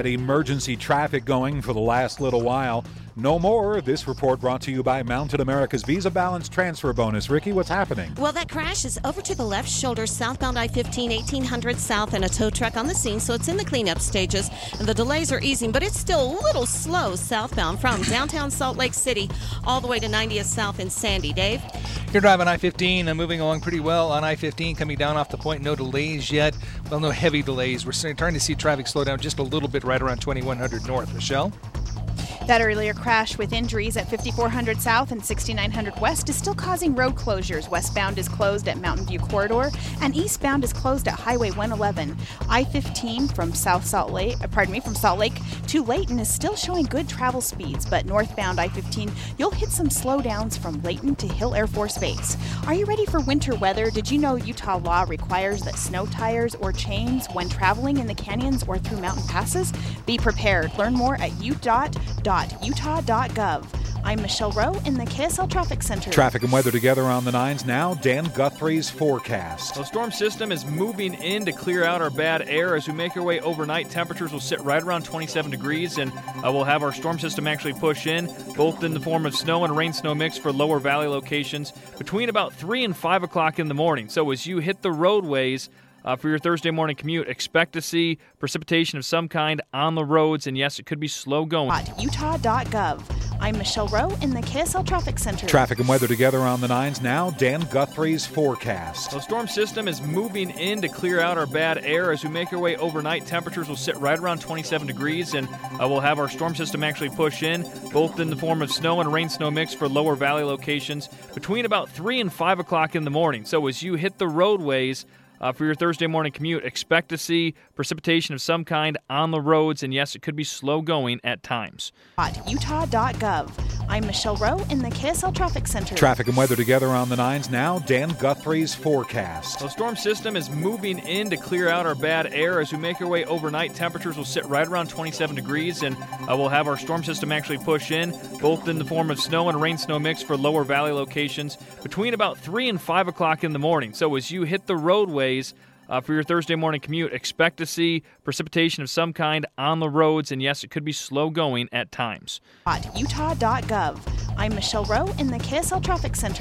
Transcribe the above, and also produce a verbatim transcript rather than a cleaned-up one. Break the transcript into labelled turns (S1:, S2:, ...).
S1: had emergency traffic going for the last little while. No more. This report brought to you by Mountain America's Visa Balance Transfer Bonus. Ricky, what's happening?
S2: Well, that crash is over to the left shoulder, southbound I fifteen, eighteen hundred south, and a tow truck on the scene, so it's in the cleanup stages. And the delays are easing, but it's still a little slow southbound from downtown Salt Lake City all the way to ninetieth South in Sandy. Dave?
S3: You're driving I fifteen and moving along pretty well on I fifteen, coming down off the point. No delays yet. Well, no heavy delays. We're starting to see traffic slow down just a little bit right around twenty-one hundred north. Michelle?
S4: That earlier crash with injuries at fifty-four hundred South and sixty-nine hundred West is still causing road closures. Westbound is closed at Mountain View Corridor, and eastbound is closed at Highway one eleven. I fifteen from South Salt Lake, uh, pardon me, from Salt Lake to Layton is still showing good travel speeds, but northbound I fifteen, you'll hit some slowdowns from Layton to Hill Air Force Base. Are you ready for winter weather? Did you know Utah law requires that snow tires or chains when traveling in the canyons or through mountain passes? Be prepared. Learn more at u dot dot utah dot gov. I'm Michelle Rowe in the K S L Traffic Center.
S1: Traffic and weather together on the nines now. Dan Guthrie's forecast.
S5: The storm system is moving in to clear out our bad air. As we make our way overnight, temperatures will sit right around twenty-seven degrees, and uh, we'll have our storm system actually push in, both in the form of snow and rain-snow mix for lower valley locations between about three and five o'clock in the morning. So as you hit the roadways, Uh, for your Thursday morning commute, expect to see precipitation of some kind on the roads, and yes, it could be slow going.
S4: utah dot gov. I'm Michelle Rowe in the K S L Traffic Center.
S1: Traffic and weather together on the nines now. Dan Guthrie's forecast.
S5: The storm system is moving in to clear out our bad air. As we make our way overnight, temperatures will sit right around twenty-seven degrees, and uh, we'll have our storm system actually push in, both in the form of snow and rain-snow mix for lower valley locations between about three and five o'clock in the morning. So as you hit the roadways, Uh, for your Thursday morning commute, expect to see precipitation of some kind on the roads, and yes, it could be slow going at times.
S4: utah dot gov. I'm Michelle Rowe in the K S L Traffic Center.
S1: Traffic and weather together on the nines now. Dan Guthrie's forecast.
S5: The storm system is moving in to clear out our bad air. As we make our way overnight, temperatures will sit right around twenty-seven degrees, and uh, we'll have our storm system actually push in, both in the form of snow and rain-snow mix for lower valley locations between about three and five o'clock in the morning. So as you hit the roadways, Uh, for your Thursday morning commute, expect to see precipitation of some kind on the roads, and yes, it could be slow going at times.
S4: utah dot gov. I'm Michelle Rowe in the K S L Traffic Center.